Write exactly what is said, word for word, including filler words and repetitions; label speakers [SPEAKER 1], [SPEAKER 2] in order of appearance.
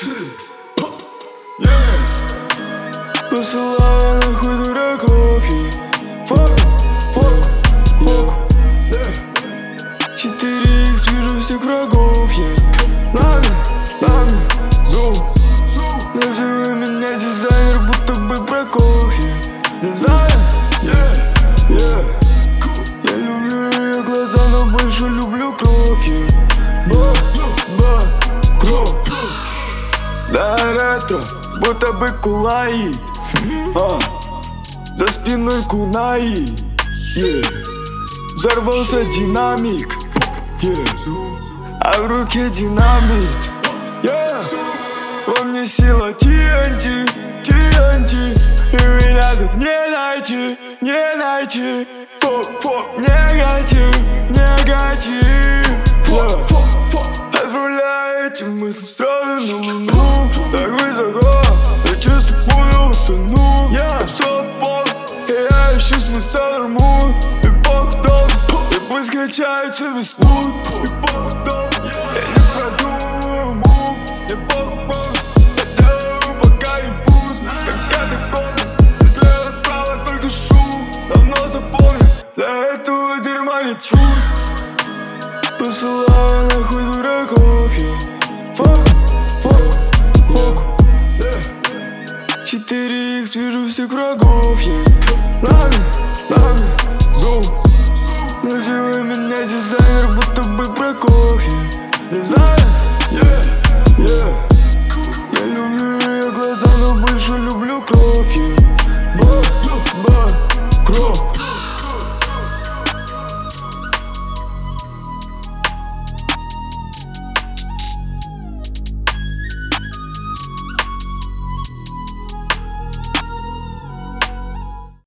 [SPEAKER 1] Посылаю нахуй дураков, yeah. Фок, фок, фок, yeah. четыре икс, вижу всех врагов, yeah. Нами, нами, зум, называй меня дизайнер, будто бы Прокофьев. Дизайн, yeah, yeah. Я люблю ее глаза, но больше люблю кровь, yeah. Ба, ба, кровь. Да, ретро, будто бы кулаи, а, за спиной кунаи, yeah. Взорвался динамик, yeah. А в руке динамит, yeah. Во мне сила ти эн ти, ти эн ти. И меня тут не найти, не найти. Фок, фок, негатив, негатив, yeah. Отправляю эти мысли сразу на луну. Так высоко, я чувствую, тону. Я все пол, и я ищу свой Sailor Moon. И Бог дал, и пусть качается весь лут. И Бог дал, я не продумываю мув. И Бог бог, я делаю пока и пуст. Какая-то комната, слева справа только шум. Давно запомнил, для этого дерьма не чуть. Посылаю нахуй дураков, yeah. Фок, фок, фок, yeah. четыре икс, вижу всех врагов, yeah. Нами, нами, зум. Называй меня дизайнер, будто бы Прокофьев. Дизайн.